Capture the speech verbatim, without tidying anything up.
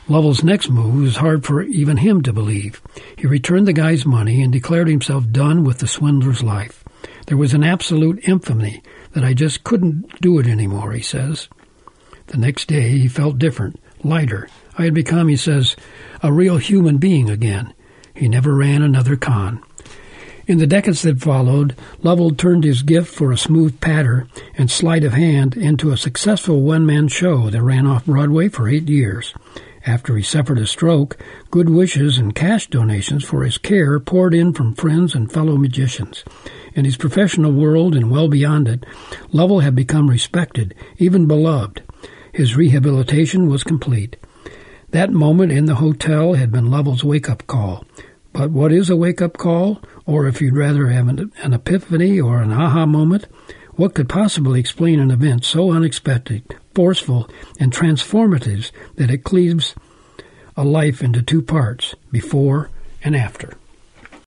Lovell's next move was hard for even him to believe. He returned the guy's money and declared himself done with the swindler's life. There was an absolute infamy that I just couldn't do it anymore, he says. The next day he felt different, lighter. I had become, he says, a real human being again. He never ran another con. In the decades that followed, Lovell turned his gift for a smooth patter and sleight of hand into a successful one-man show that ran off Broadway for eight years. After he suffered a stroke, good wishes and cash donations for his care poured in from friends and fellow magicians. In his professional world and well beyond it, Lovell had become respected, even beloved. His rehabilitation was complete. That moment in the hotel had been Lovell's wake-up call. But what is a wake-up call? Or if you'd rather have an, an epiphany or an aha moment, what could possibly explain an event so unexpected, forceful, and transformative that it cleaves a life into two parts, before and after?